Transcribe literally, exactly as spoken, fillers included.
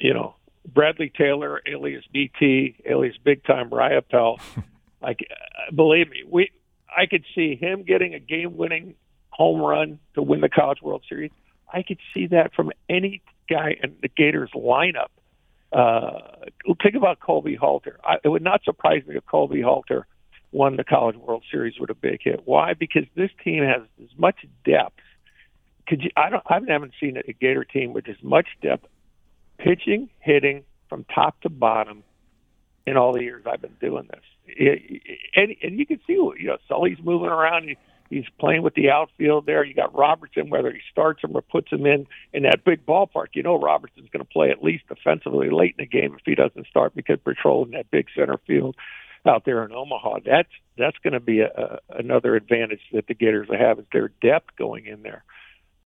you know, Bradley Taylor, alias B T, alias Big Time Riopel. Like, believe me, we I could see him getting a game-winning home run to win the College World Series. I could see that from any guy in the Gators lineup. Uh, think about Colby Halter. I, it would not surprise me if Colby Halter won the College World Series with a big hit. Why? Because this team has as much depth. Could you? I don't. I haven't seen a Gator team with as much depth, pitching, hitting from top to bottom, in all the years I've been doing this. It, and, and you can see, you know, Sully's moving around. He, he's playing with the outfield there. You got Robertson, whether he starts him or puts him in in that big ballpark. You know, Robertson's going to play at least defensively late in the game if he doesn't start, because patrolling that big center field out there in Omaha. That's that's going to be a, a, another advantage that the Gators will have, is their depth going in there.